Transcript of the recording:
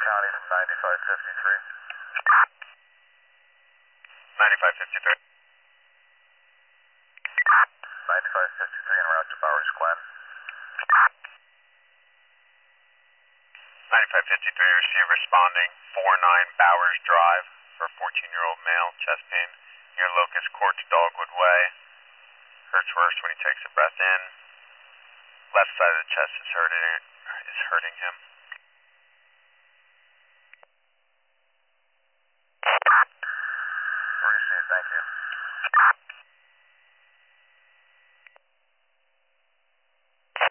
County from 9553. 9553. 9553 en route to Bowers Glen. 9553, receive responding 49 Bowers Drive for a 14-year-old male, chest pain near Locust Courts, Dogwood Way. Hurts worse when he takes a breath in. Left side of the chest is hurting him.